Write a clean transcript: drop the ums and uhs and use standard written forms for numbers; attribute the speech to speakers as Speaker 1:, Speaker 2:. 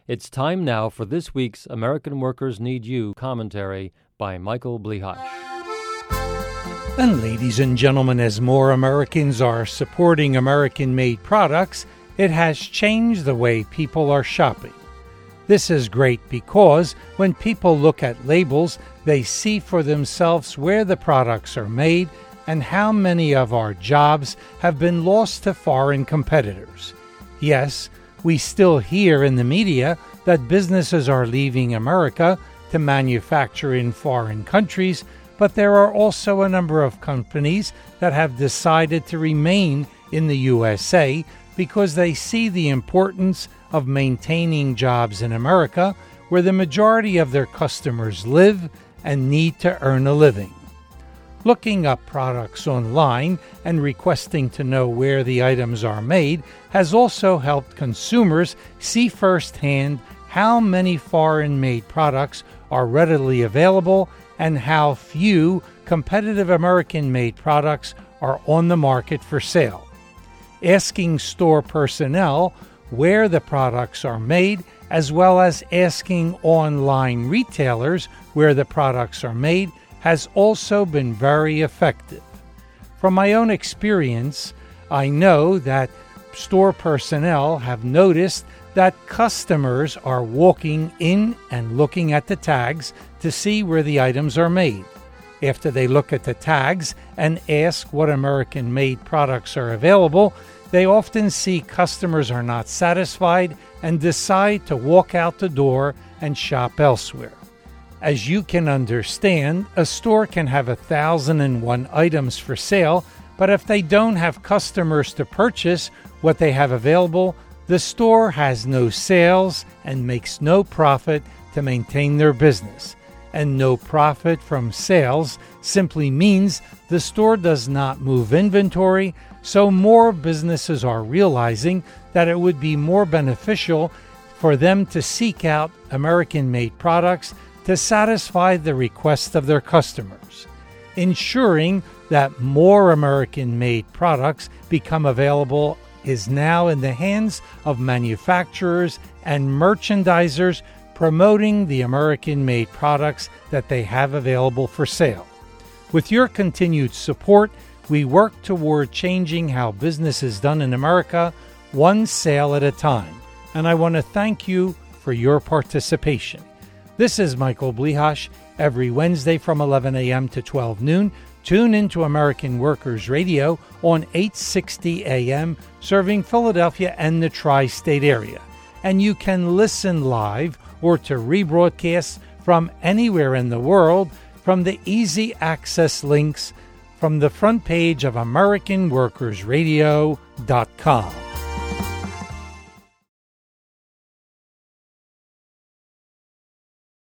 Speaker 1: It's time now for this week's American Workers Need You commentary by Michael Blihash.
Speaker 2: And ladies and gentlemen, as more Americans are supporting American-made products, it has changed the way people are shopping. This is great because when people look at labels, they see for themselves where the products are made and how many of our jobs have been lost to foreign competitors. Yes, we still hear in the media that businesses are leaving America to manufacture in foreign countries, but there are also a number of companies that have decided to remain in the USA because they see the importance of maintaining jobs in America, where the majority of their customers live and need to earn a living. Looking up products online and requesting to know where the items are made has also helped consumers see firsthand how many foreign-made products are readily available and how few competitive American-made products are on the market for sale. Asking store personnel where the products are made, as well as asking online retailers where the products are made, has also been very effective. From my own experience, I know that store personnel have noticed that customers are walking in and looking at the tags to see where the items are made. After they look at the tags and ask what American-made products are available, they often see customers are not satisfied and decide to walk out the door and shop elsewhere. As you can understand, a store can have 1,001 items for sale, but if they don't have customers to purchase what they have available, the store has no sales and makes no profit to maintain their business. And no profit from sales simply means the store does not move inventory, so more businesses are realizing that it would be more beneficial for them to seek out American-made products to satisfy the requests of their customers. Ensuring that more American-made products become available is now in the hands of manufacturers and merchandisers promoting the American-made products that they have available for sale. With your continued support, we work toward changing how business is done in America, one sale at a time. And I want to thank you for your participation. This is Michael Blihash. Every Wednesday from 11 a.m. to 12 noon, tune into American Workers Radio on 860 a.m., serving Philadelphia and the tri-state area. And you can listen live or to rebroadcast from anywhere in the world from the easy access links from the front page of AmericanWorkersRadio.com.